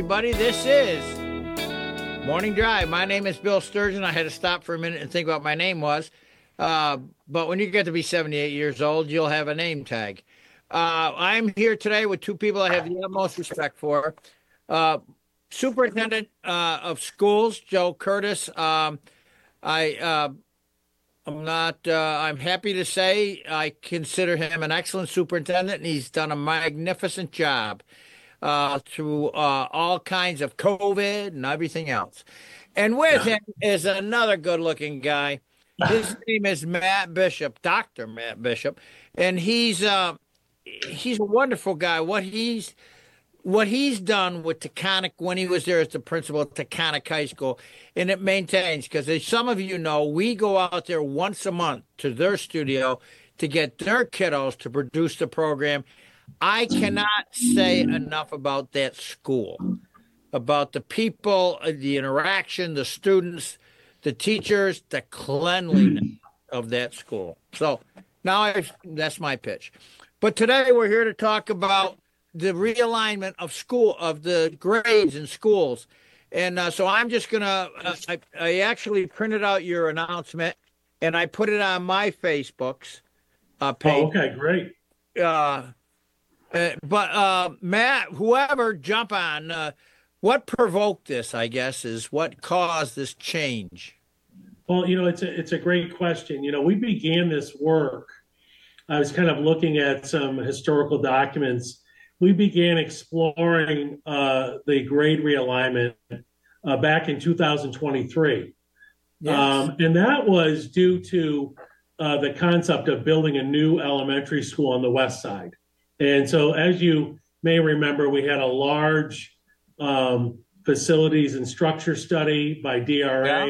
everybody. This is Morning Drive. My name is Bill Sturgeon. I had to stop for a minute and think what my name was. But when you get to be 78 years old, you'll have a name tag. I'm here today with two people I have the utmost respect for. Superintendent of Schools, Joe Curtis. I'm happy to say I consider him an excellent superintendent, and he's done a magnificent job through all kinds of COVID and everything else. And with him is another good-looking guy. His name is Matt Bishop, Dr. Matt Bishop, and he's a wonderful guy. What he's done with Taconic when he was there as the principal at Taconic High School, and it maintains, because as some of you know, we go out there once a month to their studio to get their kiddos to produce the program. I cannot say enough about that school, about the people, the interaction, the students, the teachers, the cleanliness of that school. So now that's my pitch. But today we're here to talk about the realignment of the grades in schools. And so I'm just going to, I actually printed out your announcement and I put it on my Facebook's page. Oh, okay, great. But Matt, whoever, jump on. What provoked this, I guess, is what caused this change? Well, it's a great question. We began this work. I was kind of looking at some historical documents. We began exploring the grade realignment back in 2023. Yes. And that was due to the concept of building a new elementary school on the west side. And so, as you may remember, we had a large facilities and structure study by DRA.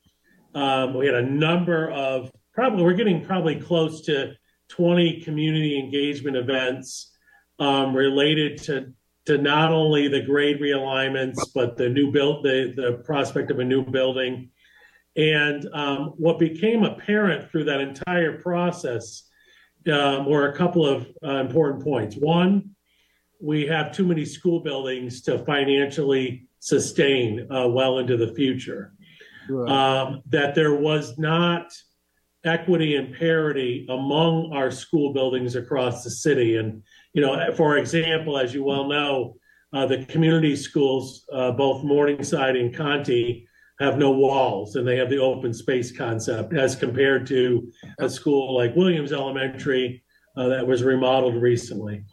Yeah. We had a number of, we're getting probably close to 20 community engagement events related to not only the grade realignments, but the new the prospect of a new building. And what became apparent through that entire process were a couple of important points. One, we have too many school buildings to financially sustain well into the future. Right. That there was not equity and parity among our school buildings across the city. And, for example, as you well know, the community schools, both Morningside and Conti, have no walls, and they have the open space concept as compared to a school like Williams Elementary that was remodeled recently.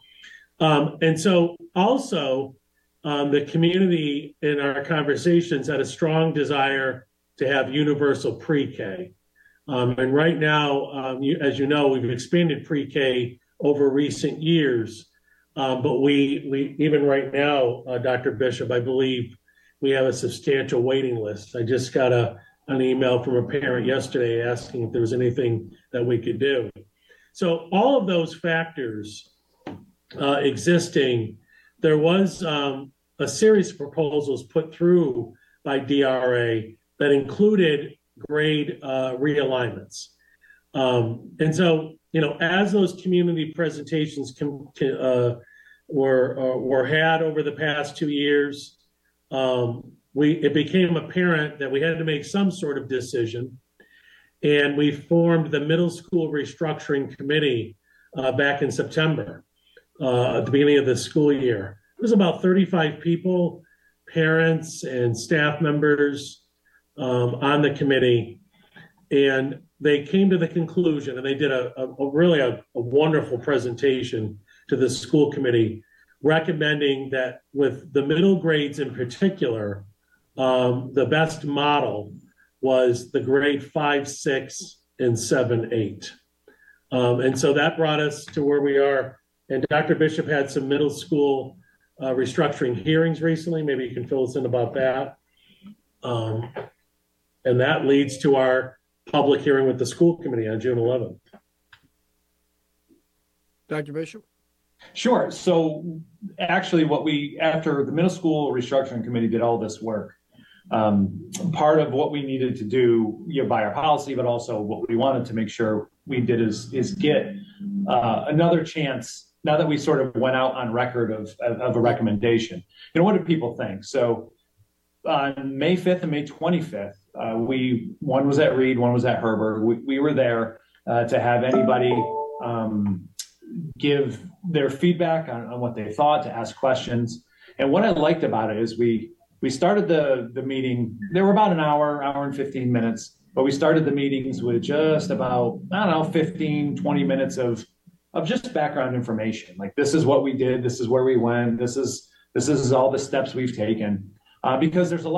And so also the community in our conversations had a strong desire to have universal pre-K. And right now, as you know, we've expanded pre-K over recent years. But we even right now, Dr. Bishop, I believe we have a substantial waiting list. I just got an email from a parent yesterday asking if there was anything that we could do. So all of those factors existing, there was a series of proposals put through by DRA that included grade realignments. And so, as those community presentations were had over the past 2 years, it became apparent that we had to make some sort of decision. And we formed the Middle School Restructuring Committee back in September, at the beginning of the school year. It was about 35 people, parents and staff members on the committee. And they came to the conclusion, and they did a really wonderful presentation to the school committee, recommending that with the middle grades in particular, the best model was the grade 5, 6, and 7, 8. And so that brought us to where we are. And Dr. Bishop had some middle school restructuring hearings recently. Maybe you can fill us in about that. And that leads to our public hearing with the school committee on June 11th. Dr. Bishop? Sure. So actually after the middle school restructuring committee did all this work, part of what we needed to do by our policy, but also what we wanted to make sure we did is get another chance now that we sort of went out on record of a recommendation, what do people think? So on May 5th and May 25th, one was at Reed, one was at Herbert. We were there to have anybody give their feedback on what they thought, to ask questions. And what I liked about it is we started the meeting. There were about an hour and 15 minutes, but we started the meetings with just about, 15, 20 minutes of just background information. Like, this is what we did. This is where we went. This is all the steps we've taken. Because there was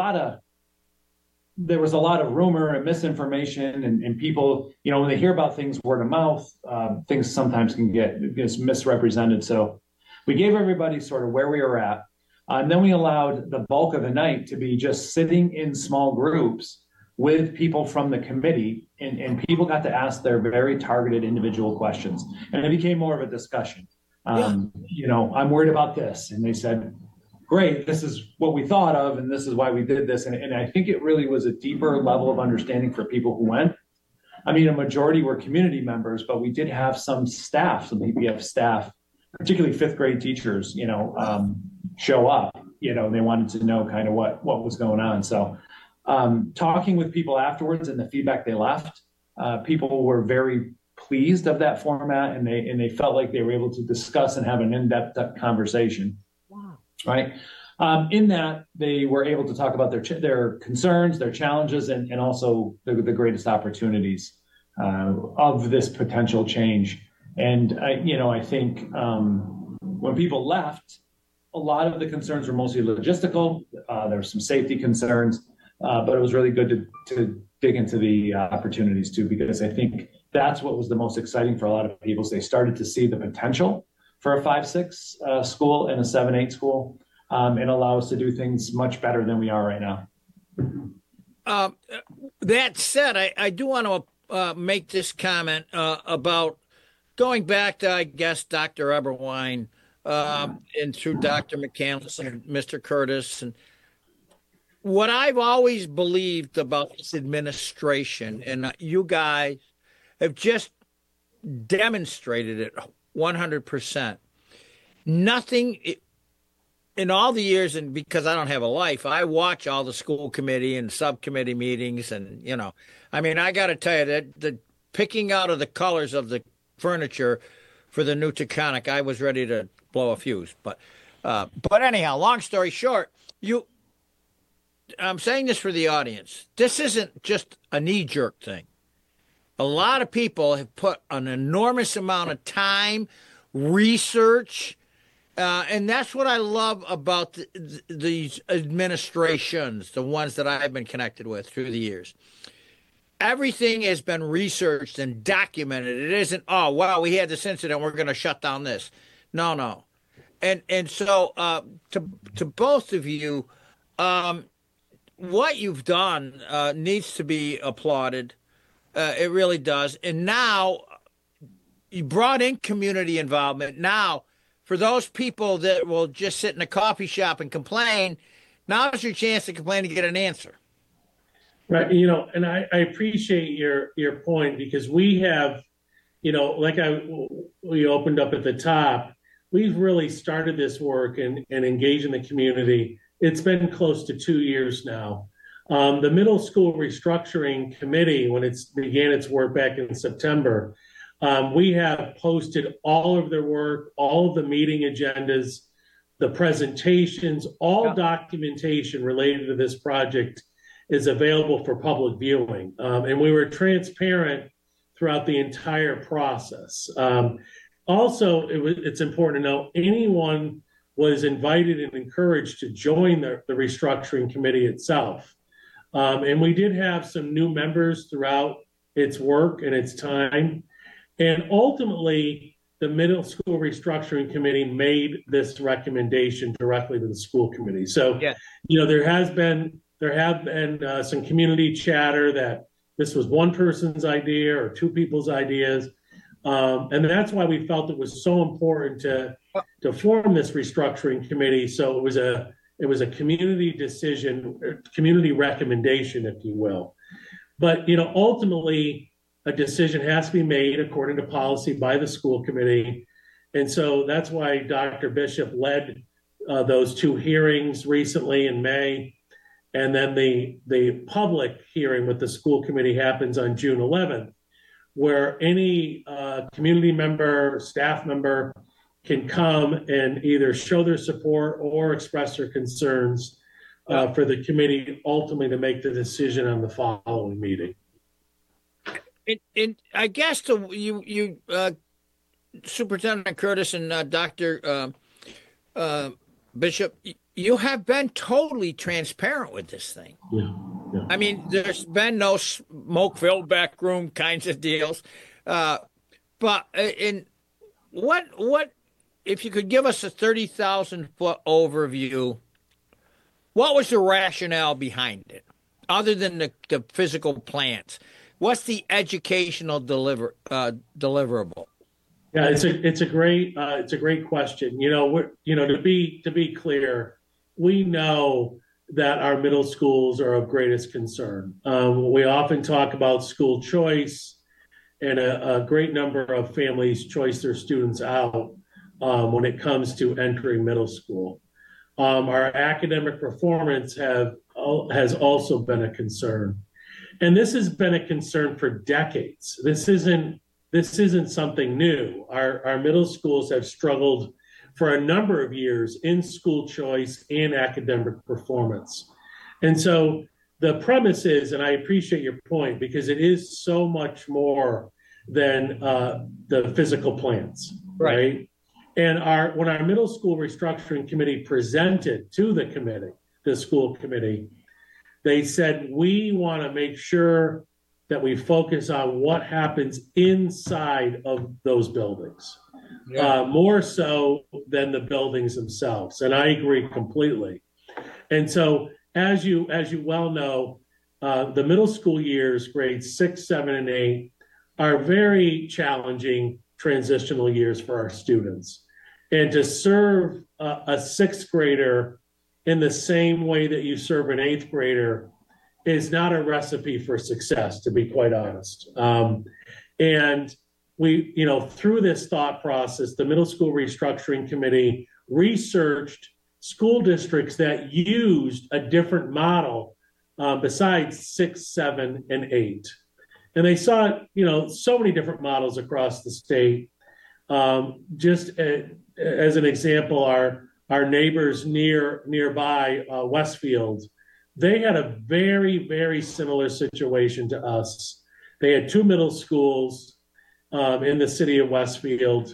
a lot of rumor and misinformation, and people, when they hear about things word of mouth, things sometimes can get misrepresented. So we gave everybody sort of where we were at. And then we allowed the bulk of the night to be just sitting in small groups with people from the committee, and people got to ask their very targeted individual questions. And it became more of a discussion. I'm worried about this. And they said, great, this is what we thought of, and this is why we did this. And I think it really was a deeper level of understanding for people who went. I mean, a majority were community members, but we did have some PPF staff, particularly fifth grade teachers, show up, and they wanted to know kind of what was going on. So talking with people afterwards and the feedback they left, people were very pleased of that format, and they felt like they were able to discuss and have an in-depth conversation. Wow. Right. In that, they were able to talk about their concerns, their challenges, and also the greatest opportunities of this potential change. And I think when people left, a lot of the concerns were mostly logistical. There were some safety concerns, but it was really good to dig into the opportunities too, because I think that's what was the most exciting for a lot of people. They started to see the potential for a 5-6 school and a 7-8 school, and allow us to do things much better than we are right now. That said, I do want to make this comment about going back to, I guess, Dr. Eberwein and through Dr. McCandless and Mr. Curtis. And what I've always believed about this administration, and you guys have just demonstrated it 100%. Nothing in all the years, and because I don't have a life, I watch all the school committee and subcommittee meetings, and I got to tell you that the picking out of the colors of the furniture for the new Taconic, I was ready to blow a fuse. But anyhow, long story short, I'm saying this for the audience. This isn't just a knee-jerk thing. A lot of people have put an enormous amount of time, research, and that's what I love about these administrations, the ones that I've been connected with through the years. Everything has been researched and documented. It isn't, oh, wow, we had this incident, we're going to shut down this. No. And so to both of you, what you've done needs to be applauded. It really does. And now you brought in community involvement. Now, for those people that will just sit in a coffee shop and complain, now's your chance to complain and get an answer. Right. And I appreciate your point, because we have, like we opened up at the top, we've really started this work and engaged in the community. It's been close to 2 years now. The Middle School Restructuring Committee, when it began its work back in September, we have posted all of their work, all of the meeting agendas, the presentations, all documentation related to this project is available for public viewing. And we were transparent throughout the entire process. Also, it's important to know anyone was invited and encouraged to join the restructuring committee itself. And we did have some new members throughout its work and its time. And ultimately, the Middle School Restructuring Committee made this recommendation directly to the school committee. So, there have been some community chatter that this was one person's idea or two people's ideas. And that's why we felt it was so important to form this restructuring committee. So it was a community decision, community recommendation, if you will. But, ultimately, a decision has to be made according to policy by the school committee. And so that's why Dr. Bishop led those two hearings recently in May. And then the public hearing with the school committee happens on June 11th, where any community member, staff member can come and either show their support or express their concerns for the committee ultimately to make the decision on the following meeting. And I guess you Superintendent Curtis and Dr. Bishop, you have been totally transparent with this thing. Yeah. I mean, there's been no smoke-filled back room kinds of deals. But in what if you could give us a 30,000-foot overview, what was the rationale behind it, other than the physical plans? What's the educational deliverable? Yeah, it's a great question. To be clear, we know that our middle schools are of greatest concern. We often talk about school choice, and a great number of families choice their students out when it comes to entering middle school. Our academic performance has also been a concern, and this has been a concern for decades. This isn't something new. Our middle schools have struggled for a number of years in school choice and academic performance. And so the premise is, and I appreciate your point, because it is so much more than the physical plans, right? And when our middle school restructuring committee presented to the school committee, they said, we want to make sure that we focus on what happens inside of those buildings, more so than the buildings themselves. And I agree completely. And so, as you well know, the middle school years, grades 6, 7, and 8, are very challenging transitional years for our students. And to serve a sixth grader in the same way that you serve an eighth grader is not a recipe for success, to be quite honest. And we, through this thought process, the Middle School Restructuring Committee researched school districts that used a different model besides 6, 7, and 8. And they saw, so many different models across the state. Just as an example, our neighbors nearby, Westfield, they had a very, very similar situation to us. They had 2 middle schools in the city of Westfield,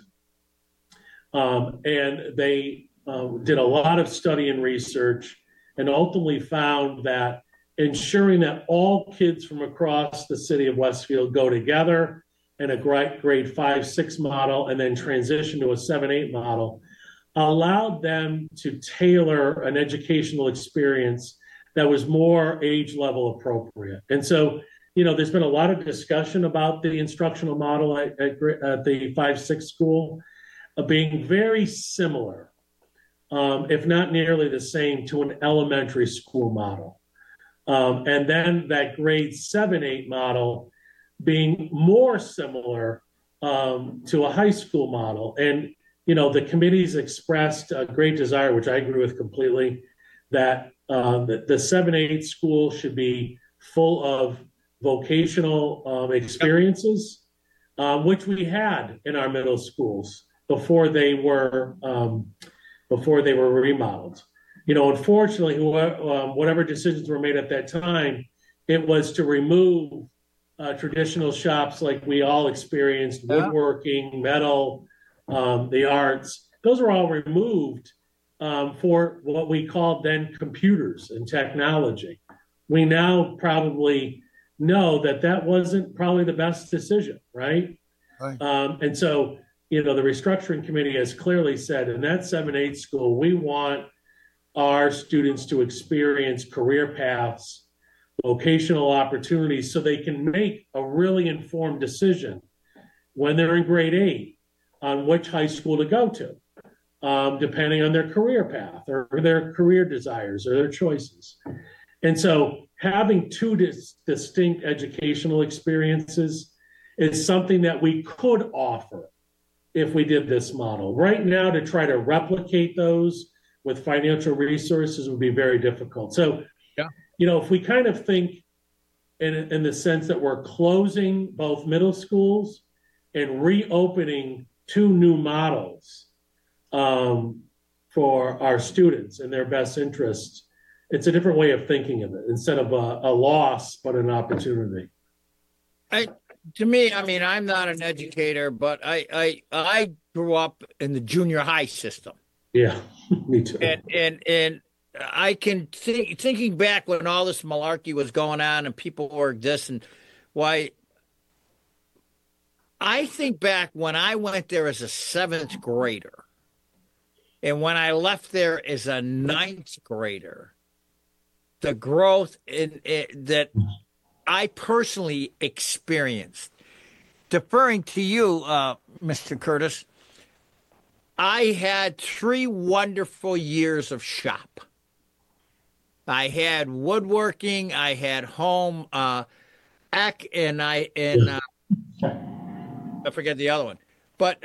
and they did a lot of study and research, and ultimately found that ensuring that all kids from across the city of Westfield go together in a grade 5, 6 model, and then transition to a 7, 8 model, allowed them to tailor an educational experience that was more age level appropriate. And so, there's been a lot of discussion about the instructional model at the 5, 6 school being very similar, if not nearly the same, to an elementary school model. And then that grade 7, 8 model being more similar to a high school model. And, the committee's expressed a great desire, which I agree with completely, that the 7, 8 school should be full of vocational experiences, which we had in our middle schools before they were remodeled. Unfortunately, whatever decisions were made at that time, it was to remove traditional shops like we all experienced, woodworking, metal, the arts. Those were all removed for what we called then computers and technology. We now probably know that wasn't probably the best decision, right? And so, the restructuring committee has clearly said in that 7, 8 school, we want our students to experience career paths, vocational opportunities, so they can make a really informed decision when they're in grade 8 on which high school to go to, depending on their career path or their career desires or their choices. And so having 2 distinct educational experiences is something that we could offer if we did this model. Right now, to try to replicate those with financial resources would be very difficult. So, Yeah. if we kind of think in the sense that we're closing both middle schools and reopening two new models for our students and their best interests, it's a different way of thinking of it instead of a loss, but an opportunity. To me, I mean, I'm not an educator, but I grew up in the junior high system. Yeah, me too. And I can thinking back when all this malarkey was going on and people were this and why. I think back when I went there as a seventh grader, and when I left there as a ninth grader, the growth that I personally experienced. Deferring to you, Mr. Curtis, I had 3 wonderful years of shop. I had woodworking, I had home ec, and I forget the other one, but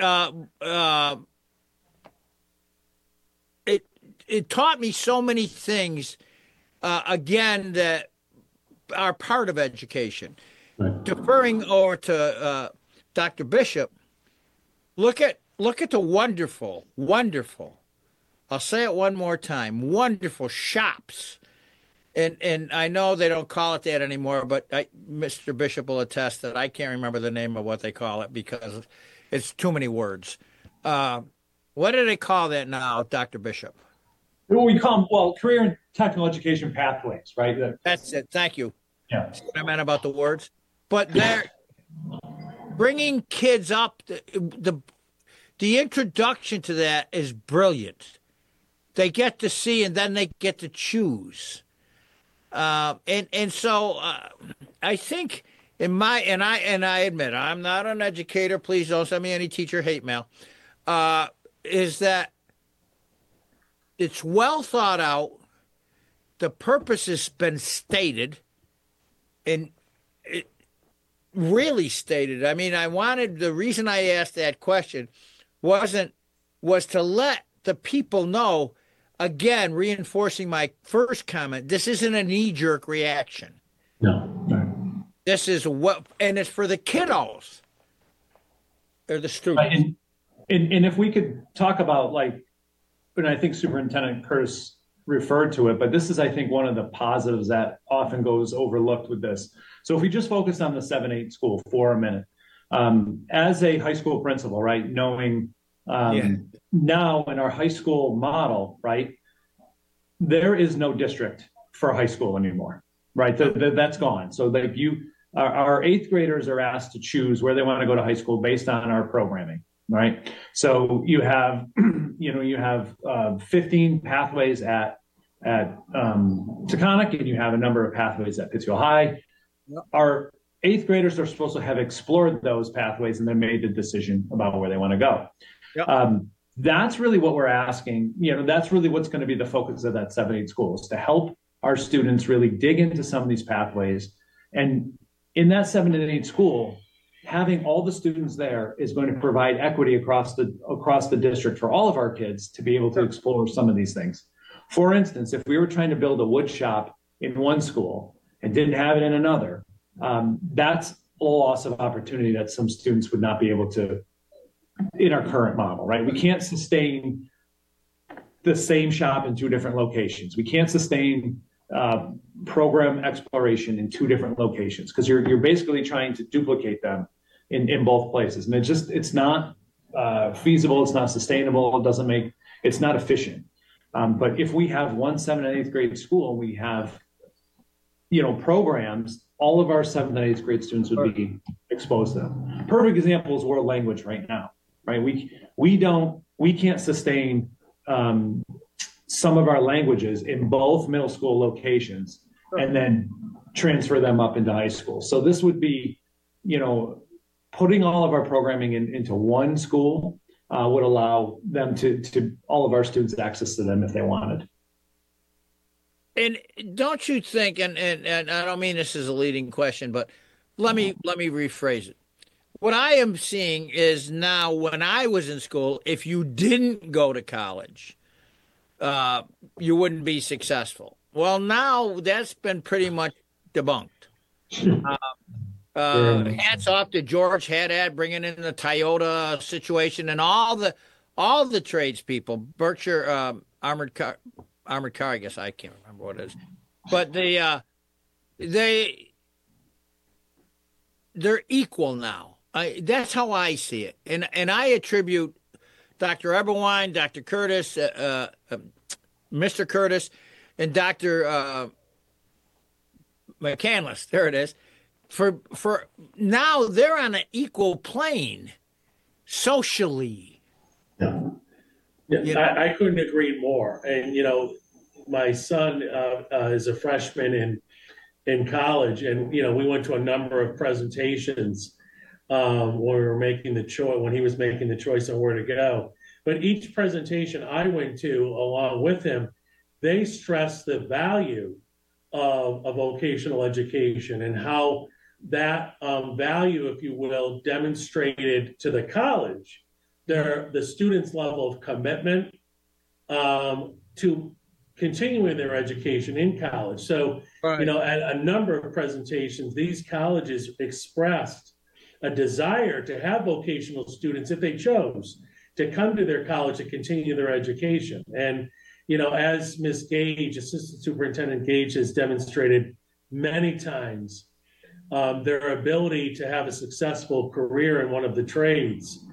it taught me so many things. Again, that are part of education. Right. Deferring over to Dr. Bishop, look at the wonderful. I'll say it one more time: wonderful shops. And I know they don't call it that anymore, but Mr. Bishop will attest that I can't remember the name of what they call it because it's too many words. What do they call that now, Dr. Bishop? We call them, career and technical education pathways, right? That's it. Thank you. Yeah. That's what I meant about the words. But they're bringing kids up. The introduction to that is brilliant. They get to see and then they get to choose. So I think I admit I'm not an educator. Please don't send me any teacher hate mail. Is that it's well thought out. The purpose has been stated, and it really stated. I mean, the reason I asked that question was to let the people know. Again, reinforcing my first comment, this isn't a knee-jerk reaction. No. This is and it's for the kiddos. They're the students. And if we could talk about, and I think Superintendent Curtis referred to it, but this is, I think, one of the positives that often goes overlooked with this. So if we just focus on the 7-8 school for a minute, as a high school principal, right, knowing now in our high school model, right, there is no district for high school anymore, right? That's gone. So our 8th graders are asked to choose where they want to go to high school based on our programming, right? So you have, 15 pathways at Taconic, and you have a number of pathways at Pittsfield High. Yep. Our 8th graders are supposed to have explored those pathways and then made the decision about where they want to go. Yep. That's really what we're asking. That's really what's going to be the focus of that 7-8 school, is to help our students really dig into some of these pathways. And in that 7-8 school, having all the students there is going to provide equity across the district for all of our kids to be able to explore some of these things. For instance, if we were trying to build a wood shop in one school and didn't have it in another, that's a loss of opportunity that some students would not be able to in our current model, right? We can't sustain the same shop in 2 different locations. We can't sustain program exploration in 2 different locations because you're basically trying to duplicate them in both places. And it's not feasible. It's not sustainable. It's not efficient. But if we have one 7th and 8th grade school, and we have, programs, all of our 7th and 8th grade students would be exposed to them. Perfect example is world language right now, right? We can't sustain some of our languages in both middle school locations and then transfer them up into high school. So this would be, putting all of our programming into one school would allow them to all of our students access to them if they wanted. And don't you think, and I don't mean this as a leading question, but let me rephrase it. what I am seeing is now when I was in school, if you didn't go to college, uh, you wouldn't be successful. Well, now that's been pretty much debunked. Very much Hats off to George Haddad bringing in the Toyota situation and all the tradespeople, Berkshire armored car. I guess I can't remember what it is, but they they're equal now. That's how I see it, and I attribute Dr. Eberwein, Dr. Curtis, Mr. Curtis, and Dr. McCandless. There it is. For now, they're on an equal plane socially. Yeah, You know? I couldn't agree more. And my son is a freshman in college, and we went to a number of presentations when we were making the choice, when he was making the choice on where to go. But each presentation I went to, along with him, they stressed the value of a vocational education and how that value, if you will, demonstrated to the college the students' level of commitment to continuing their education in college. So, Right. At a number of presentations, these colleges expressed a desire to have vocational students, if they chose, to come to their college to continue their education. And, as Ms. Gage, Assistant Superintendent Gage, has demonstrated many times, their ability to have a successful career in one of the trades,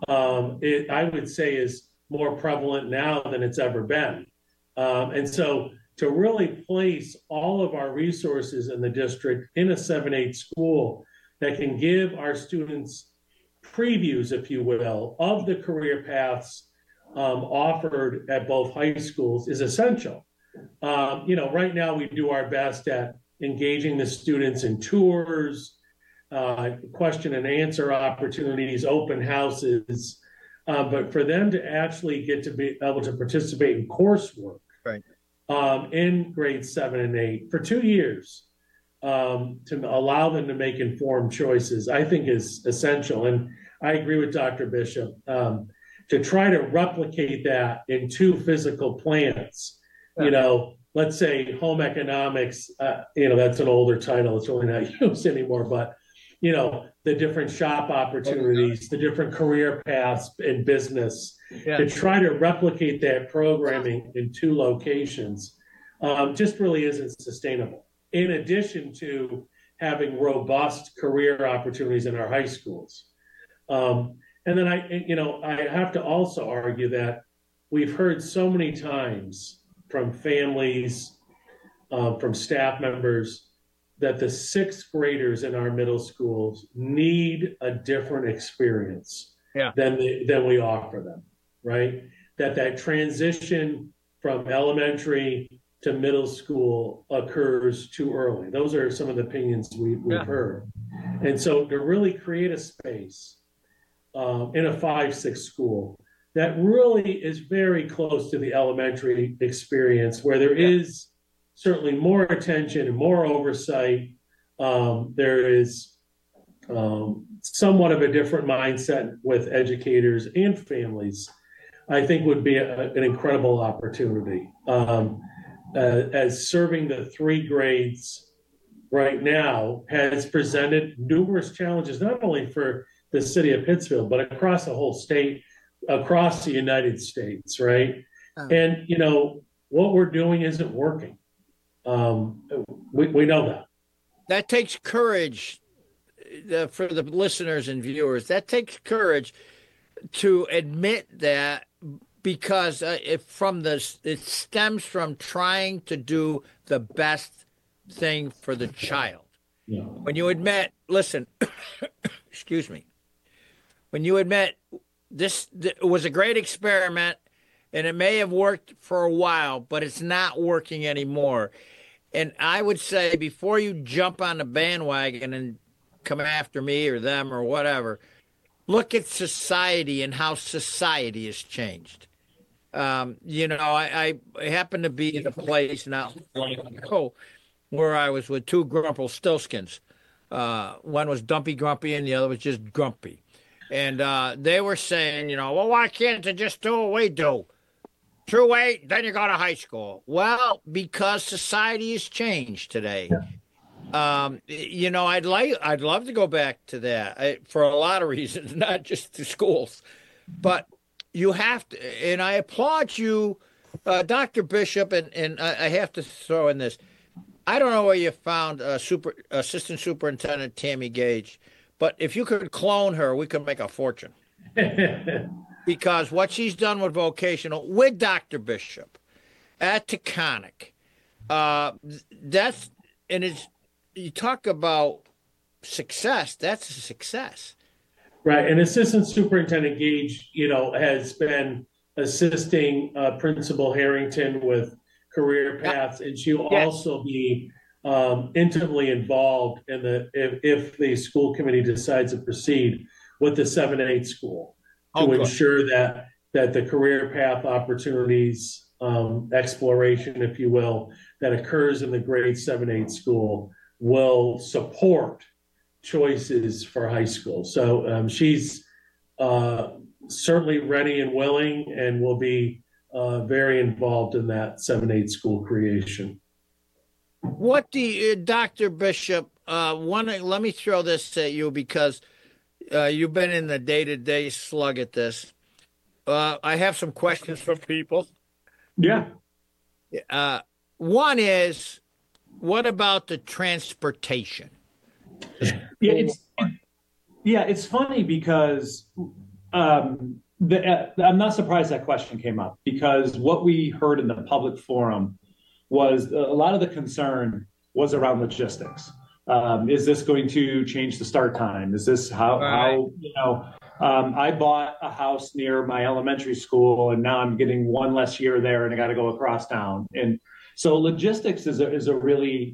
I would say, is more prevalent now than it's ever been. And so to really place all of our resources in the district in a 7-8 school that can give our students previews, if you will, of the career paths offered at both high schools is essential. Right now we do our best at engaging the students in tours, question and answer opportunities, open houses, but for them to actually get to be able to participate in coursework Right. In grades 7 and 8 for 2 years, to allow them to make informed choices, I think is essential. And I agree with Dr. Bishop, to try to replicate that in 2 physical plants. Let's say home economics, that's an older title. It's really not used anymore, but, the different shop opportunities, the different career paths in business, to try to replicate that programming in 2 locations, just really isn't sustainable. In addition to having robust career opportunities in our high schools. And then I have to also argue that we've heard so many times from families, from staff members, that the 6th graders in our middle schools need a different experience than we offer them, right? That transition from elementary to middle school occurs too early. Those are some of the opinions we've heard. And so to really create a space in a 5-6 school that really is very close to the elementary experience, where there is certainly more attention and more oversight. There is somewhat of a different mindset with educators and families, I think would be an incredible opportunity. As serving the 3 grades right now has presented numerous challenges, not only for the city of Pittsfield, but across the whole state, across the United States, right? And, what we're doing isn't working. We know that. That takes courage for the listeners and viewers. That takes courage to admit that, because it stems from trying to do the best thing for the child. Yeah. When you admit, listen, excuse me, when you admit this was a great experiment and it may have worked for a while, but it's not working anymore. And I would say, before you jump on the bandwagon and come after me or them or whatever, look at society and how society has changed. I happen to be in a place now where I was with 2 Grumpelstiltskins. One was Dumpy Grumpy and the other was just Grumpy. And they were saying, well, why can't they just do what we do? True weight, then you go to high school. Well, because society has changed today. I'd love to go back to that for a lot of reasons, not just to schools. But you have to, and I applaud you, Dr. Bishop, and I have to throw in this. I don't know where you found Assistant Superintendent Tammy Gage, but if you could clone her, we could make a fortune. Because what she's done with vocational, with Dr. Bishop, at Taconic, you talk about success, that's a success. Right. And Assistant Superintendent Gage, has been assisting Principal Harrington with career paths, and she'll also be intimately involved if the school committee decides to proceed with the 7-8 school to ensure that the career path opportunities, exploration, if you will, that occurs in the grade 7-8 school will support choices for high school. So she's certainly ready and willing, and will be very involved in that 7-8 school creation. What do you, Dr. Bishop, let me throw this at you because you've been in the day-to-day slug at this. I have some questions from people. Yeah. One is, what about the transportation? It's funny because I'm not surprised that question came up, because what we heard in the public forum was a lot of the concern was around logistics. Is this going to change the start time? Is this how I bought a house near my elementary school and now I'm getting one less year there and I got to go across town. And so logistics is a really,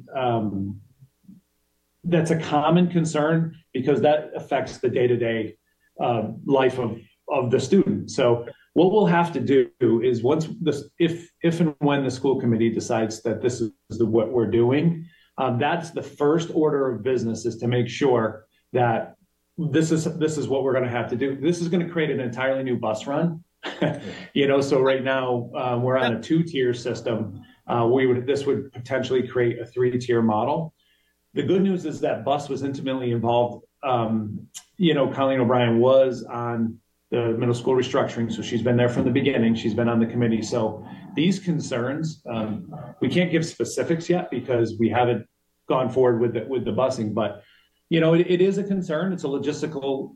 that's a common concern because that affects the day-to-day life of the student. So what we'll have to do is if and when the school committee decides that this is what we're doing, that's the first order of business, is to make sure that this is what we're going to have to do. This is going to create an entirely new bus run. So right now we're on a 2-tier system. This would potentially create a 3-tier model. The good news is that bus was intimately involved. Colleen O'Brien was on the middle school restructuring, so she's been there from the beginning. She's been on the committee. So these concerns, we can't give specifics yet because we haven't gone forward with the busing. But it is a concern. It's a logistical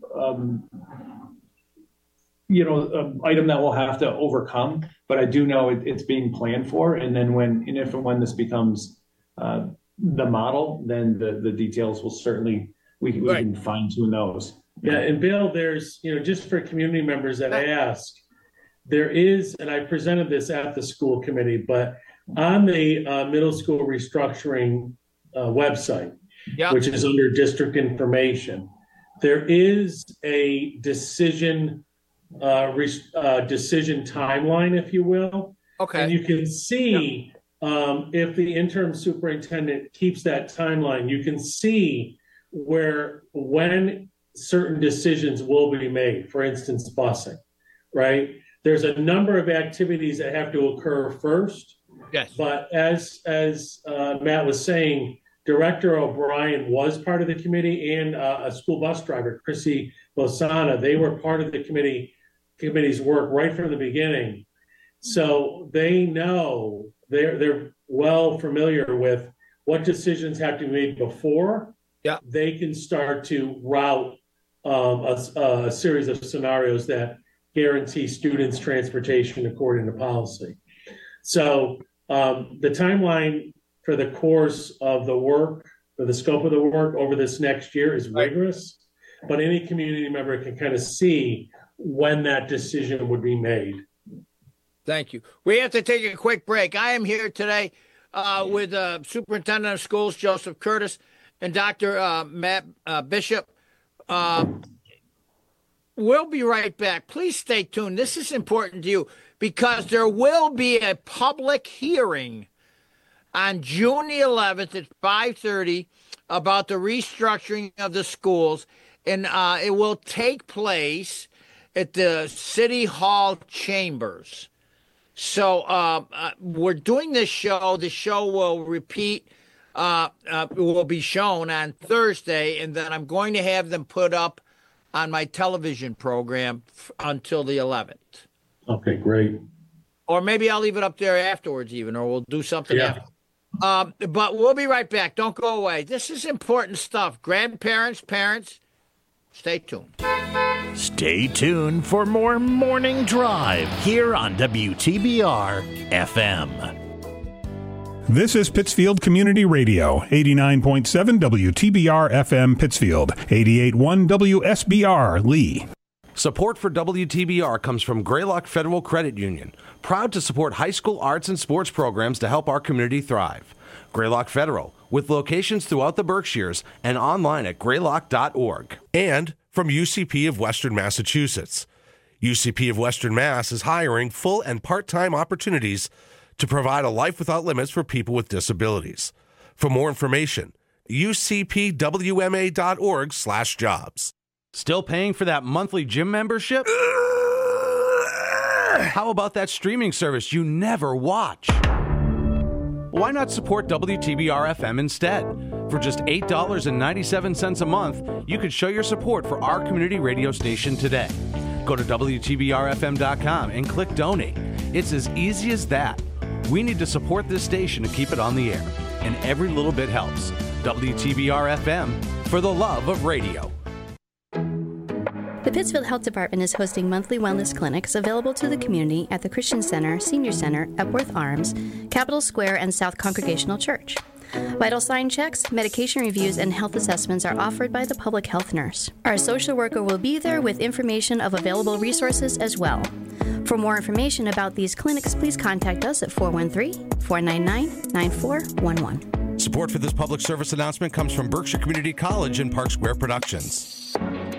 item that we'll have to overcome. But I do know it's being planned for. And then if and when this becomes the model, then the details will certainly we can fine tune those. Yeah, and Bill, there's, just for community members that ask, there is, and I presented this at the school committee, but on the middle school restructuring website, which is under district information, there is a decision timeline, if you will. Okay. And you can see if the interim superintendent keeps that timeline, you can see when certain decisions will be made, for instance, busing, right? There's a number of activities that have to occur first. Yes. But as Matt was saying, Director O'Brien was part of the committee, and a school bus driver, Chrissy Losana, they were part of the committee's work right from the beginning. So they know, they're well familiar with what decisions have to be made before they can start to route a series of scenarios that guarantee students transportation according to policy. So the timeline for the course of the work, for the scope of the work over this next year is rigorous, but any community member can kind of see when that decision would be made. Thank you. We have to take a quick break. I am here today with Superintendent of Schools, Joseph Curtis, and Dr. Matt Bishop. We'll be right back. Please stay tuned. This is important to you because there will be a public hearing on June the 11th at 5:30 about the restructuring of the schools, and it will take place at the City Hall chambers. So we're doing this show. The show will repeat. Will be shown on Thursday, and then I'm going to have them put up on my television program until the 11th. Okay, great. Or maybe I'll leave it up there afterwards even, or we'll do something Yeah. after. But we'll be right back. Don't go away. This is important stuff. Grandparents, parents, stay tuned. Stay tuned for more Morning Drive here on WTBR FM. This is Pittsfield Community Radio, 89.7 WTBR FM Pittsfield, 88.1 WSBR Lee. Support for WTBR comes from Greylock Federal Credit Union, proud to support high school arts and sports programs to help our community thrive. Greylock Federal, with locations throughout the Berkshires and online at greylock.org. And from UCP of Western Massachusetts. UCP of Western Mass is hiring full and part-time opportunities to provide a life without limits for people with disabilities. For more information, ucpwma.org/jobs. Still paying for that monthly gym membership? How about that streaming service you never watch? Why not support WTBR FM instead? For just $8.97 a month, you could show your support for our community radio station today. Go to WTBRFM.com and click Donate. It's as easy as that. We need to support this station to keep it on the air, and every little bit helps. WTBR FM, for the love of radio. The Pittsfield Health Department is hosting monthly wellness clinics available to the community at the Christian Center, Senior Center, Epworth Arms, Capitol Square, and South Congregational Church. Vital sign checks, medication reviews, and health assessments are offered by the public health nurse. Our social worker will be there with information of available resources as well. For more information about these clinics, please contact us at 413-499-9411. Support for this public service announcement comes from Berkshire Community College and Park Square Productions.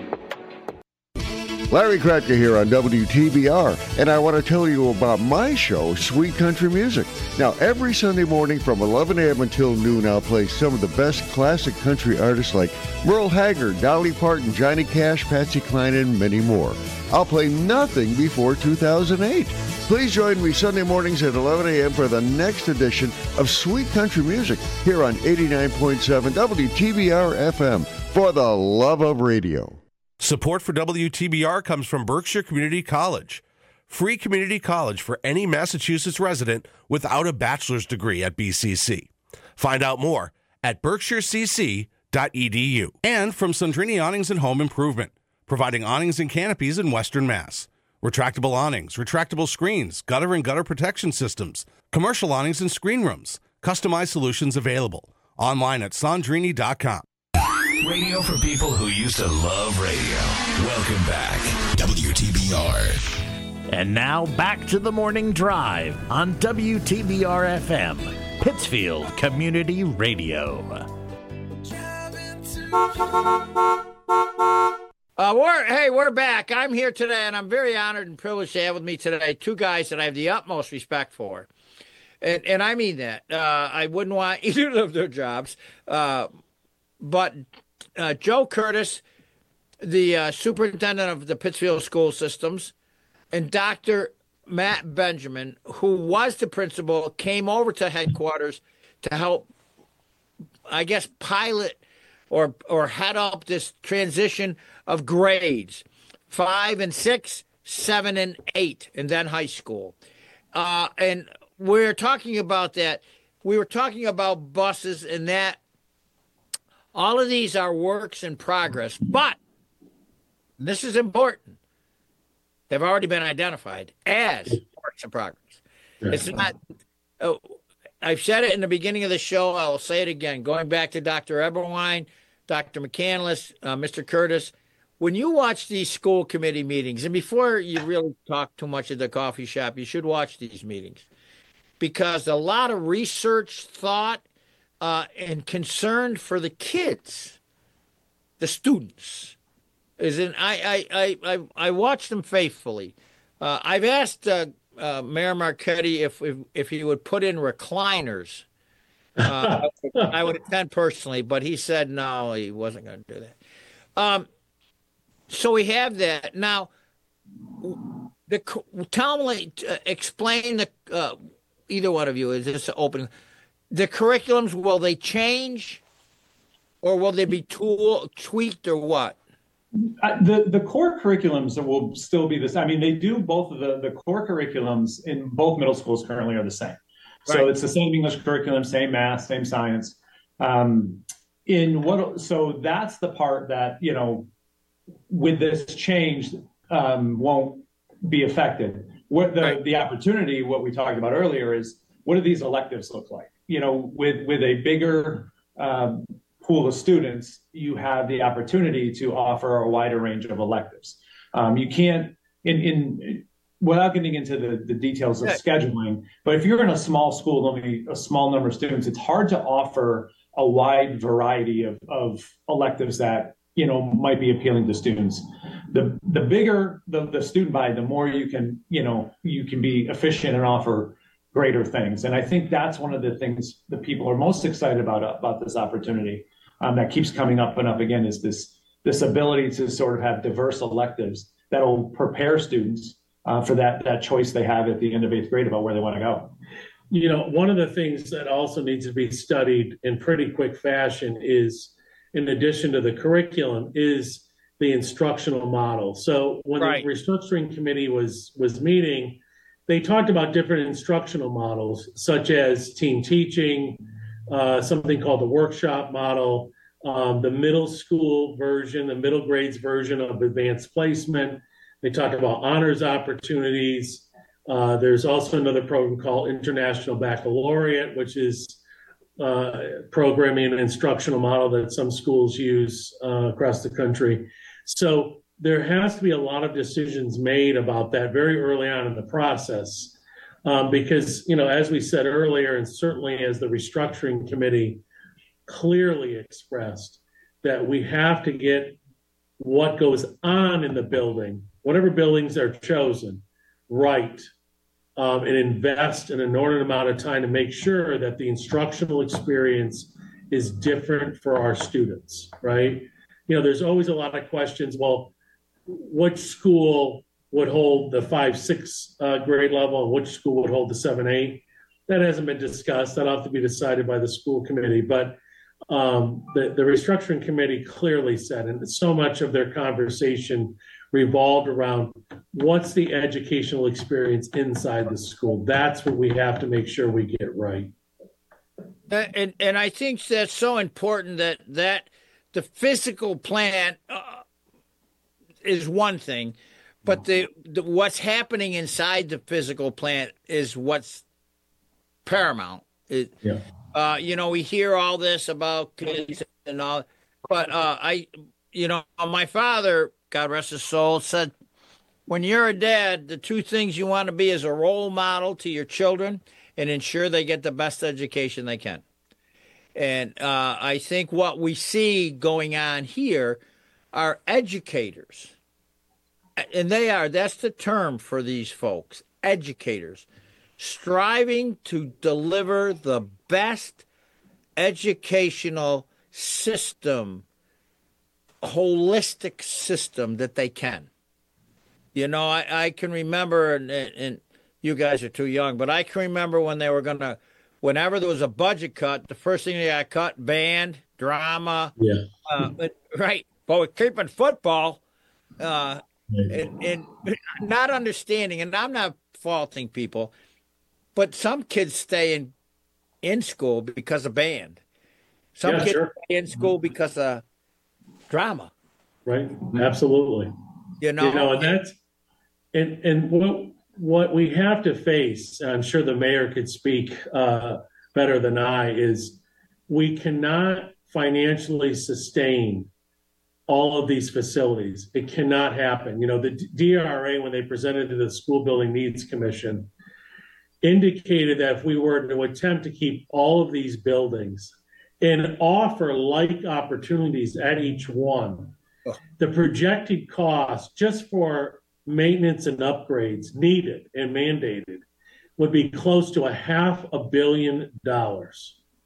Larry Kratka here on WTBR, and I want to tell you about my show, Sweet Country Music. Now, every Sunday morning from 11 a.m. until noon, I'll play some of the best classic country artists like Merle Haggard, Dolly Parton, Johnny Cash, Patsy Cline, and many more. I'll play nothing before 2008. Please join me Sunday mornings at 11 a.m. for the next edition of Sweet Country Music here on 89.7 WTBR FM, for the love of radio. Support for WTBR comes from Berkshire Community College. Free community college for any Massachusetts resident without a bachelor's degree at BCC. Find out more at berkshirecc.edu. And from Sandrini Awnings and Home Improvement, providing awnings and canopies in Western Mass. Retractable awnings, retractable screens, gutter and gutter protection systems, commercial awnings and screen rooms, customized solutions available. Online at sandrini.com. Radio for people who used to love radio. Welcome back, WTBR. And now back to the Morning Drive on WTBR FM, Pittsfield Community Radio. We're back. I'm here today, and I'm very honored and privileged to have with me today two guys that I have the utmost respect for. And I mean that. I wouldn't want either of their jobs. But Joe Curtis, the superintendent of the Pittsfield school systems, and Dr. Matt Benjamin, who was the principal, came over to headquarters to help, I guess, pilot or head up this transition of grades 5 and 6, 7 and 8, and then high school. And we're talking about that. We were talking about buses and that. All of these are works in progress, but this is important. They've already been identified as works in progress. It's not. I've said it in the beginning of the show. I'll say it again. Going back to Dr. Eberwein, Dr. McCandless, Mr. Curtis, when you watch these school committee meetings, and before you really talk too much at the coffee shop, you should watch these meetings because a lot of research, thought, and concern for the kids, the students, is in. I watch them faithfully. I've asked Mayor Marchetti if he would put in recliners I would attend personally, but he said no, he wasn't going to do that. So we have that now. Explain the either one of you, is this open? The curriculums, will they change, or will they be tweaked, or what? The core curriculums will still be the same. I mean, they do both of the core curriculums in both middle schools currently are the same. So Right. it's the same English curriculum, same math, same science. So that's the part that, with this change, won't be affected. What the opportunity, what we talked about earlier, is what do these electives look like? With a bigger pool of students, you have the opportunity to offer a wider range of electives. You can't, without getting into the details of scheduling, but if you're in a small school, only a small number of students, it's hard to offer a wide variety of electives that might be appealing to students. The bigger the student body, the more you can be efficient and offer greater things. And I think that's one of the things that people are most excited about this opportunity that keeps coming up and up again, is this ability to sort of have diverse electives that'll prepare students for that choice they have at the end of 8th grade about where they want to go. One of the things that also needs to be studied in pretty quick fashion is, in addition to the curriculum, is the instructional model. So when the restructuring committee was meeting, they talked about different instructional models, such as team teaching, something called the workshop model, the middle school version, the middle grades version of advanced placement. They talk about honors opportunities. There's also another program called International Baccalaureate, which is programming and instructional model that some schools use across the country. So there has to be a lot of decisions made about that very early on in the process, because, as we said earlier, and certainly as the restructuring committee clearly expressed, that we have to get what goes on in the building, whatever buildings are chosen, right, and invest an inordinate amount of time to make sure that the instructional experience is different for our students, right? There's always a lot of questions. Well, which school would hold the 5-6 grade level, and which school would hold the 7-8? That hasn't been discussed. That'll have to be decided by the school committee. But the restructuring committee clearly said, and so much of their conversation revolved around what's the educational experience inside the school. That's what we have to make sure we get right. And I think that's so important that the physical plan is one thing, but the what's happening inside the physical plant is what's paramount. We hear all this about kids and all, but my father, God rest his soul, said, when you're a dad, the two things you want to be is a role model to your children and ensure they get the best education they can. And I think what we see going on here are educators. And that's the term for these folks, educators, striving to deliver the best educational system, holistic system that they can. I can remember, and you guys are too young, but I can remember when they were whenever there was a budget cut, the first thing they got cut, band, drama. Yeah. Right. But we're keeping football and not understanding, and I'm not faulting people, but some kids stay in school because of band. Some kids stay in school because of drama. Right. Absolutely. And that's, and what we have to face, I'm sure the mayor could speak better than I, is we cannot financially sustain all of these facilities. It cannot happen. The DRA, when they presented to the School Building Needs Commission, indicated that if we were to attempt to keep all of these buildings and offer like opportunities at each one, the projected cost just for maintenance and upgrades needed and mandated would be close to $500 million.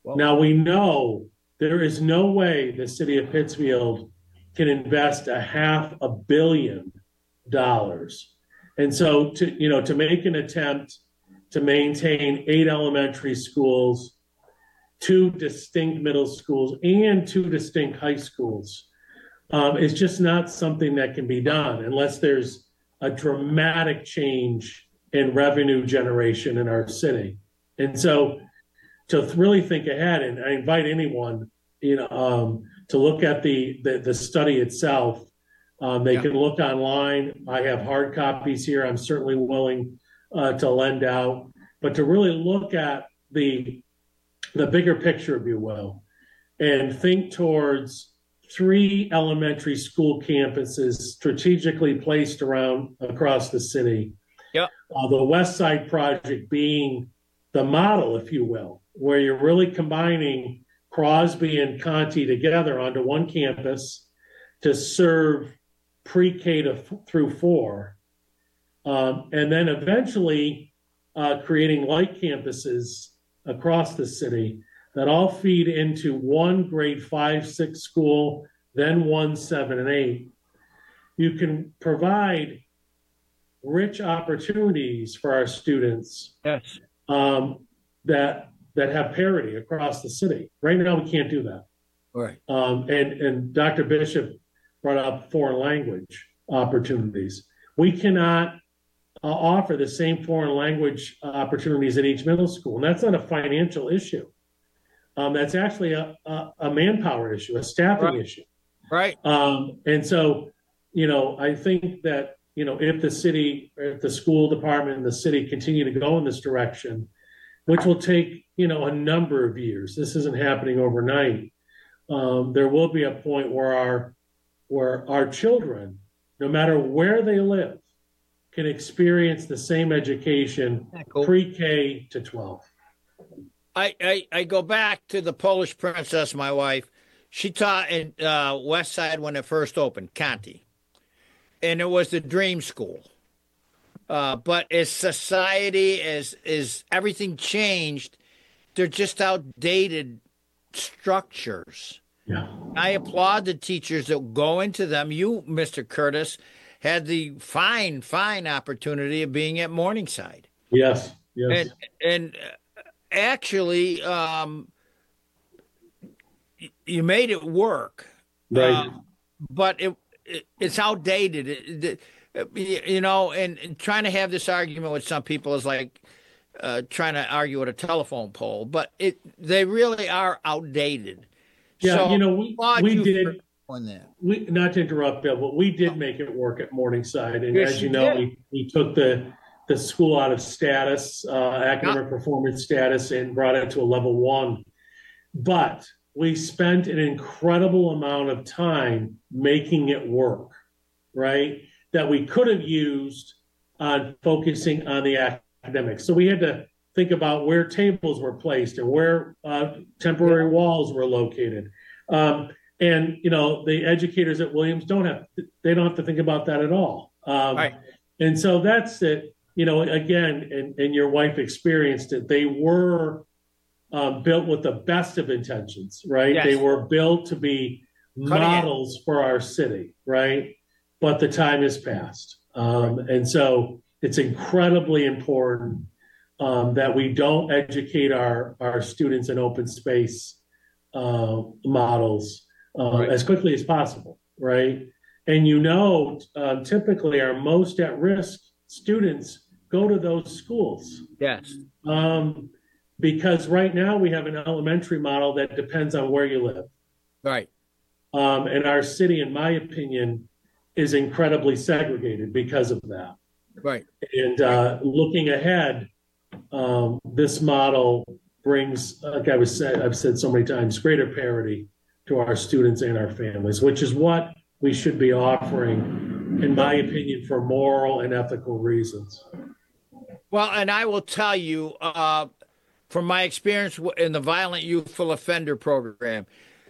Now we know there is no way the city of Pittsfield can invest $500 million. And so to make an attempt to maintain 8 elementary schools, 2 distinct middle schools, and 2 distinct high schools is just not something that can be done unless there's a dramatic change in revenue generation in our city. And so to really think ahead, and I invite anyone, to look at the study itself. They can look online. I have hard copies here. I'm certainly willing to lend out, but to really look at the bigger picture, if you will, and think towards 3 elementary school campuses strategically placed across the city. Yep. The West Side Project being the model, if you will, where you're really combining Crosby and Conti together onto one campus to serve pre-K through 4, and then eventually creating light campuses across the city that all feed into one grade 5, 6 school, then 1, 7, and 8. You can provide rich opportunities for our students. Yes. That have parity across the city. Right now, we can't do that. Right. And Dr. Bishop brought up foreign language opportunities. We cannot offer the same foreign language opportunities at each middle school. And that's not a financial issue. That's actually a manpower issue, a staffing issue. Right. And so, I think that, if the city, if the school department and the city continue to go in this direction, which will take, a number of years. This isn't happening overnight. There will be a point where our children, no matter where they live, can experience the same education pre-K to 12. I go back to the Polish Princess, my wife. She taught in West Side when it first opened, Conti. And it was the dream school. But as society, as everything changed, they're just outdated structures. Yeah. I applaud the teachers that go into them. You, Mr. Curtis, had the fine opportunity of being at Morningside. Yes. And actually, you made it work. Right. But it's outdated. And trying to have this argument with some people is like trying to argue with a telephone pole, but they really are outdated. Yeah, so we did on that. Not to interrupt, Bill, but we did make it work at Morningside, and Yes, as you know, we took the school out of status, academic performance status, and brought it to a level 1. But we spent an incredible amount of time making it work, right? That we could have used on focusing on the academics. So we had to think about where tables were placed and where temporary walls were located. And, the educators at Williams don't have to think about that at all. Right. And so that's it, again, and your wife experienced it. They were built with the best of intentions, right? Yes. They were built to be models for our city, right? But the time has passed. And so it's incredibly important that we don't educate our students in open space models as quickly as possible, right? And typically our most at-risk students go to those schools. Yes. Because right now we have an elementary model that depends on where you live. Right. And our city, in my opinion, is incredibly segregated because of that. Right. And looking ahead, this model brings, like I've said so many times, greater parity to our students and our families, which is what we should be offering, in my opinion, for moral and ethical reasons. Well, and I will tell you, from my experience in the Violent Youthful Offender Program,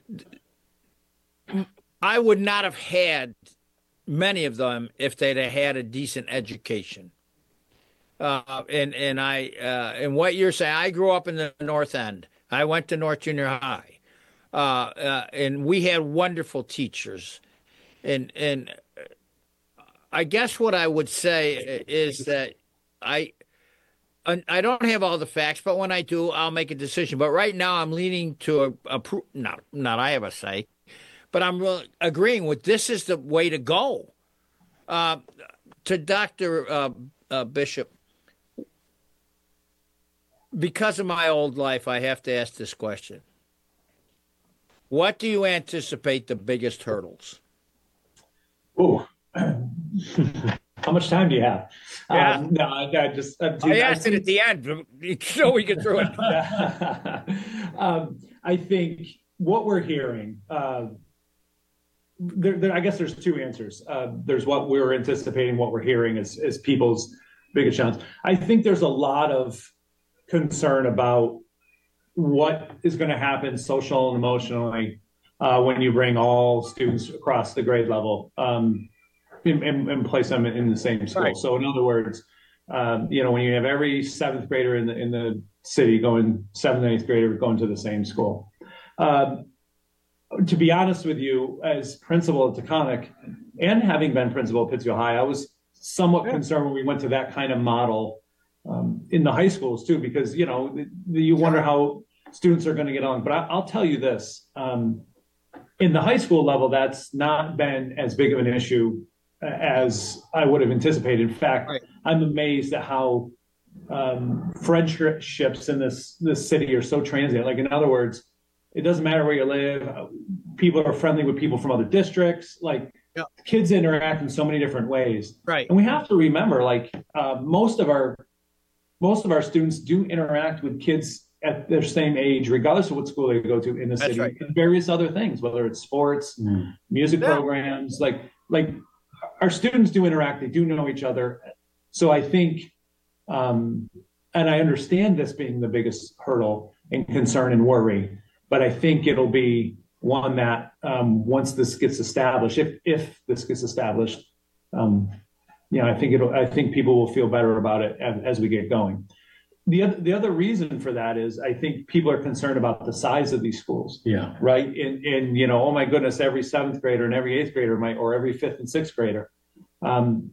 I would not have had many of them if they'd have had a decent education. And what you're saying, I grew up in the North End. I went to North Junior High, and we had wonderful teachers. And I guess what I would say is that I don't have all the facts, but when I do, I'll make a decision. But right now, I'm leaning to not I have a say, but I'm really agreeing with this is the way to go. To Dr. Bishop, because of my old life, I have to ask this question. What do you anticipate the biggest hurdles? Oh, how much time do you have? Yeah. No, I asked it at the end so we get through it. I think what we're hearing, I guess there's two answers. There's what we're anticipating, what we're hearing as people's biggest challenge. I think there's a lot of concern about what is going to happen social and emotionally when you bring all students across the grade level and place them in the same school. Right. So in other words, when you have every seventh grader in the city going, seventh and eighth grader going to the same school. To be honest with you, as principal at Taconic and having been principal at Pittsfield High, I was somewhat concerned when we went to that kind of model in the high schools too, because, you wonder how students are going to get on. But I'll tell you this, in the high school level, that's not been as big of an issue as I would have anticipated. In fact, right. I'm amazed at how friendships in this city are so transient. Like, in other words, it doesn't matter where you live. People are friendly with people from other districts. Like, kids interact in so many different ways. Right. And we have to remember, most of our students do interact with kids at their same age, regardless of what school they go to in the city, right. And various other things, whether it's sports, music programs, like our students do interact. They do know each other. So I think, and I understand this being the biggest hurdle and concern and worry, but I think it'll be one that once this gets established, if this gets established, I think people will feel better about it as we get going. The other reason for that is I think people are concerned about the size of these schools. Yeah. Right. And oh my goodness, every seventh grader and every eighth grader or every fifth and sixth grader. One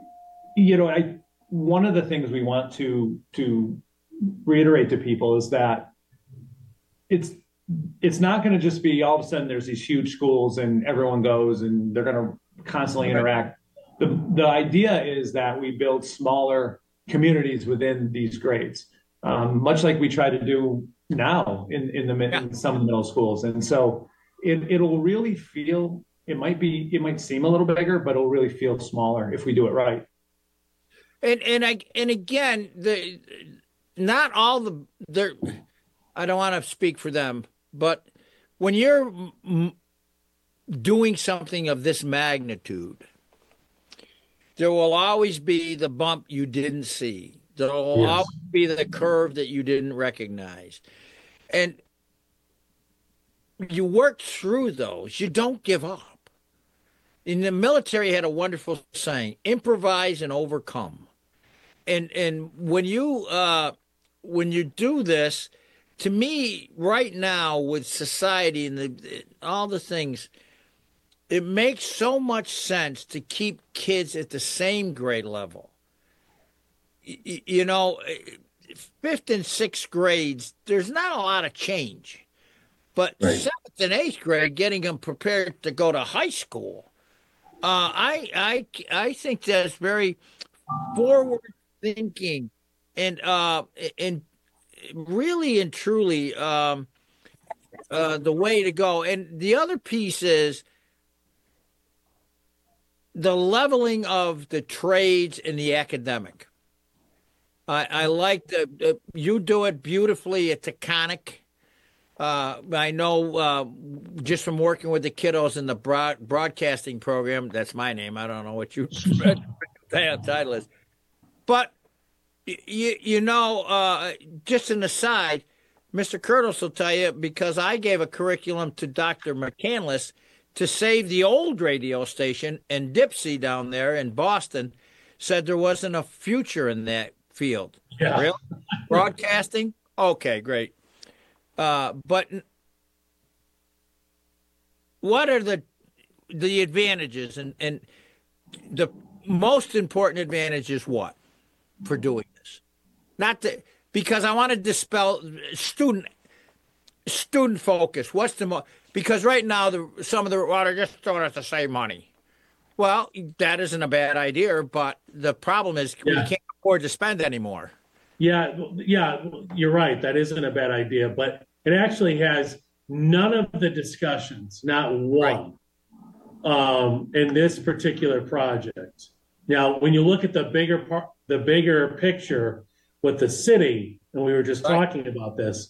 of the things we want to reiterate to people is that it's not going to just be all of a sudden there's these huge schools and everyone goes and they're going to constantly interact. The idea is that we build smaller communities within these grades, much like we try to do now in some of the middle schools. And so it'll really feel, it might seem a little bigger, but it'll really feel smaller if we do it right. And again, not all I don't want to speak for them, but when you're doing something of this magnitude, there will always be the bump you didn't see. There will always be the curve that you didn't recognize. And you work through those. You don't give up. In the military had a wonderful saying, improvise and overcome. And when you do this, to me, right now with society and all the things, it makes so much sense to keep kids at the same grade level. Fifth and sixth grades, there's not a lot of change. But right. Seventh and eighth grade, getting them prepared to go to high school, I think that's very forward thinking and really and truly the way to go. And the other piece is the leveling of the trades and the academic. I like you do it beautifully at Taconic. I know just from working with the kiddos in the broadcasting program, that's my name. I don't know what you title is. But, just an aside, Mr. Curtis will tell you, because I gave a curriculum to Dr. McCandless to save the old radio station, and Dipsy down there in Boston said there wasn't a future in that field. Yeah. Really? Broadcasting? Okay, great. But what are the advantages? And the most important advantage is what for doing this? Because I want to dispel student focus. What's the because right now some of the they're just throwing us to save money. Well, that isn't a bad idea, but the problem is we can't afford to spend anymore. Yeah, you're right. That isn't a bad idea, but it actually has none of the discussions, not one, in this particular project. Now, when you look at the bigger picture with the city, and we were just talking about this,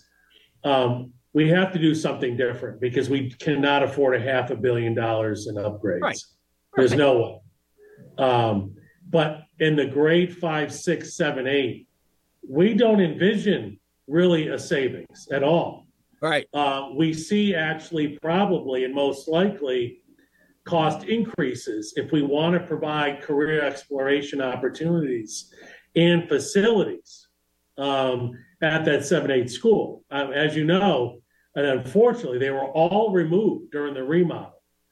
we have to do something different because we cannot afford $500 million in upgrades. Right. There's no way. But in the grade 5, 6, 7, 8, we don't envision really a savings at all. Right. We see actually probably and most likely cost increases if we want to provide career exploration opportunities and facilities at that 7-8 school. As you know, and unfortunately, they were all removed during the remodel.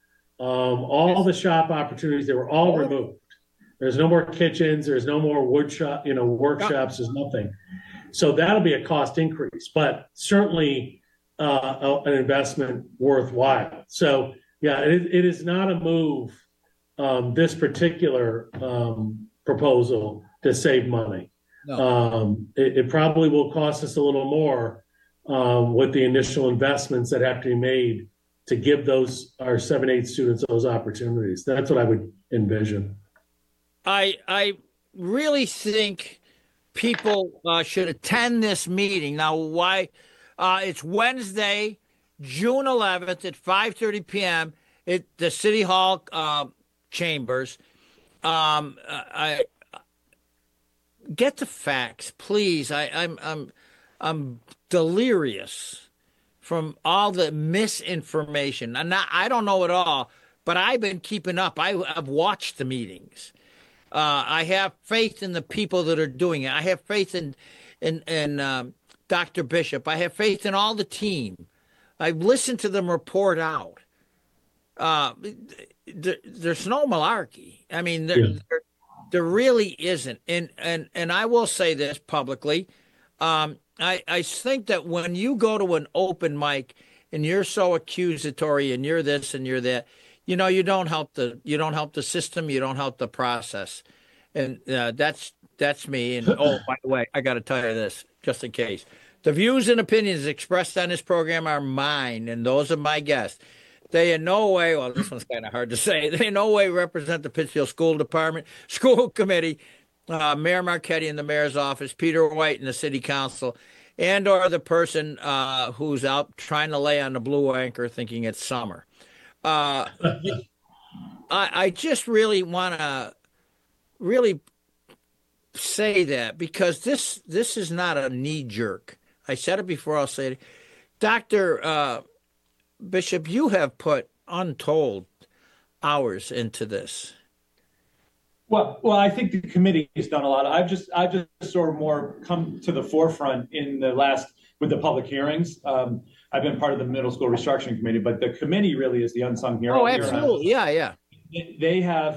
All the shop opportunities, they were all removed. There's no more kitchens. There's no more workshops. There's nothing. So that'll be a cost increase, but certainly an investment worthwhile. So yeah, it is not a move, this particular proposal to save money. No. It probably will cost us a little more with the initial investments that have to be made to give our 7-8 students those opportunities. That's what I would envision. I really think people should attend this meeting. Now, why? It's Wednesday, June 11th at 5:30 p.m. at the City Hall chambers. I get the facts, please. I'm delirious from all the misinformation. And I don't know it all, but I've been keeping up. I've watched the meetings. I have faith in the people that are doing it. I have faith in Dr. Bishop. I have faith in all the team. I've listened to them report out. There's no malarkey. I mean, there really isn't. And I will say this publicly. I think that when you go to an open mic and you're so accusatory and you're this and you're that, you don't help the system, you don't help the process. And that's me. And oh, by the way, I got to tell you this, just in case. The views and opinions expressed on this program are mine and those of my guests. They in no way, well, this one's kind of hard to say, they in no way represent the Pittsfield School Department, School Committee, Mayor Marchetti in the mayor's office, Peter White in the city council, and or the person who's out trying to lay on the blue anchor thinking it's summer. I just really want to really say that because this is not a knee jerk. I said it before, I'll say it. Dr. Bishop, you have put untold hours into this. Well, I think the committee has done a lot. I've just sort of more come to the forefront in the last with the public hearings. I've been part of the middle school restructuring committee, but the committee really is the unsung hero. Oh, absolutely. Yeah. They have,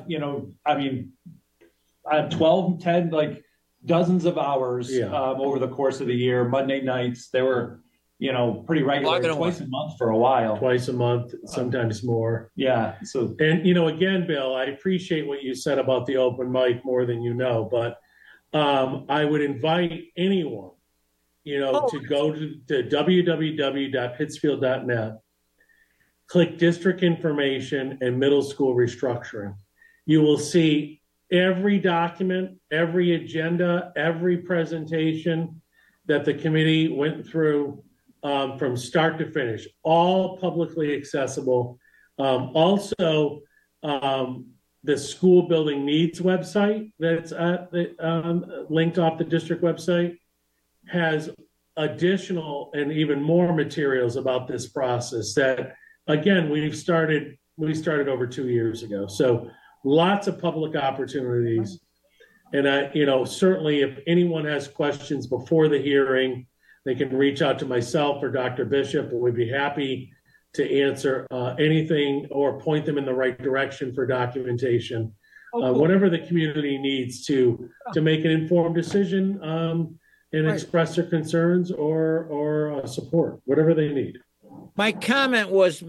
12, 10, like dozens of hours over the course of the year. Monday nights, they were, pretty regular, twice a month for a while. Twice a month, sometimes more. Yeah. So, and again, Bill, I appreciate what you said about the open mic more than you know, but I would invite anyone, to go to www.pittsfield.net, click district information and middle school restructuring. You will see every document, every agenda, every presentation that the committee went through from start to finish, all publicly accessible. Also, the school building needs website that's linked off the district website has additional and even more materials about this process that, again, we started over 2 years ago. So lots of public opportunities. And certainly if anyone has questions before the hearing, they can reach out to myself or Dr. Bishop, and we'd be happy to answer anything or point them in the right direction for documentation. Whatever the community needs to make an informed decision and express their concerns or support, whatever they need. My comment was,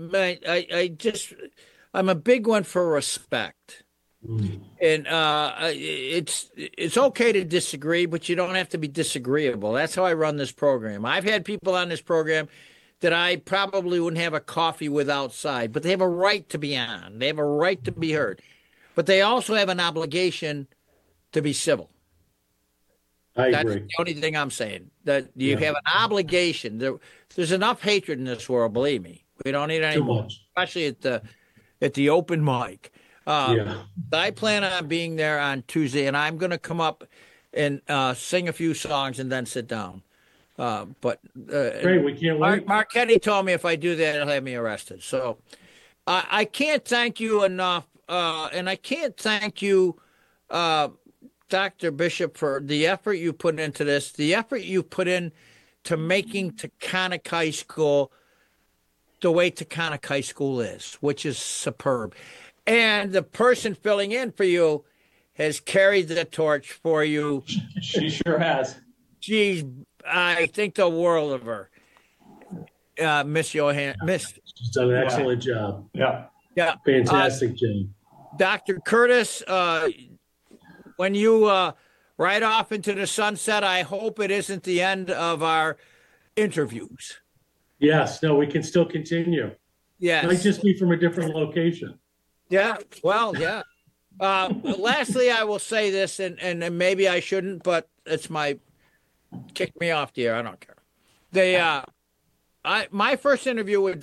I'm a big one for respect. And it's okay to disagree, but you don't have to be disagreeable. That's how I run this program. I've had people on this program that I probably wouldn't have a coffee with outside, but they have a right to be on. They have a right to be heard. But they also have an obligation to be civil. I That's agree. the only thing I'm saying. That you have an obligation. There's enough hatred in this world, believe me. We don't need any more, especially at the open mic. I plan on being there on Tuesday, and I'm going to come up and sing a few songs and then sit down. Great, we can't wait. Marchetti told me if I do that, he'll have me arrested. So I can't thank you enough, and I can't thank you, Dr. Bishop, for the effort you put into this, the effort you put in to making Taconic High School the way Taconic High School is, which is superb. And the person filling in for you has carried the torch for you. She sure has. I think the world of her. Miss Johan. She's done an excellent job. Yeah. Fantastic job. Dr. Curtis, when you ride off into the sunset, I hope it isn't the end of our interviews. Yes. No, we can still continue. Yes. It might just be from a different location. Yeah. Well, yeah. Lastly, I will say this, and maybe I shouldn't, but it's kick me off the air. I don't care. My first interview with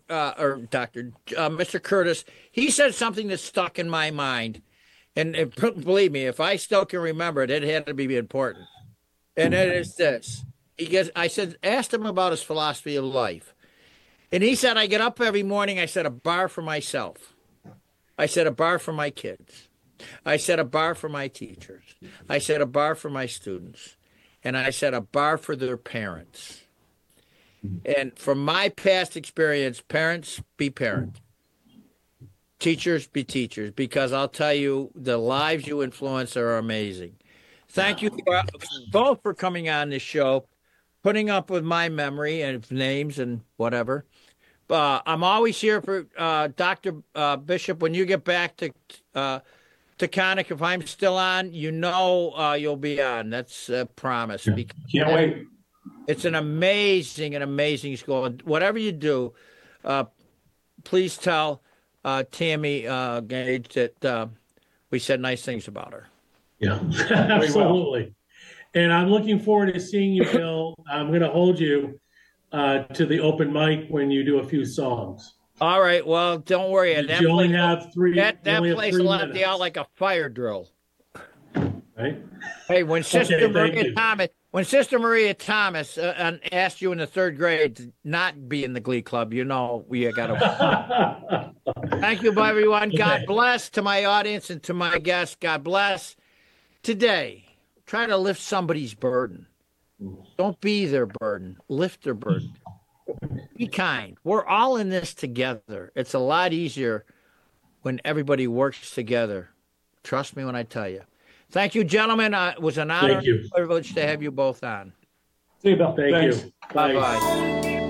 Mr. Curtis, he said something that stuck in my mind. And believe me, if I still can remember it, it had to be important. And it is this. Asked him about his philosophy of life. And he said, I get up every morning, I set a bar for myself. I set a bar for my kids. I set a bar for my teachers. I set a bar for my students. And I set a bar for their parents. And from my past experience, parents, be parents. Teachers, be teachers. Because I'll tell you, the lives you influence are amazing. Thank you both for coming on this show, putting up with my memory and names and whatever. I'm always here for Dr. Bishop. When you get back to Taconic, if I'm still on, you'll be on. That's a promise. Can't wait. It's an amazing school. Whatever you do, please tell Tammy Gage that we said nice things about her. Yeah, absolutely. And I'm looking forward to seeing you, Bill. I'm going to hold you to the open mic when you do a few songs. All right. Well, don't worry. You only have three. That place will let you out like a fire drill. Right. Hey, when Sister Maria Thomas asked you in the third grade to not be in the Glee Club, we got to. Thank you, everyone. God bless to my audience and to my guests. God bless. Today, try to lift somebody's burden. Don't be their burden. Lift their burden. Be kind. We're all in this together. It's a lot easier when everybody works together. Trust me when I tell you. Thank you, gentlemen. It was an honor and a privilege to have you both on. See you, Bill. Thank you. Bye-bye.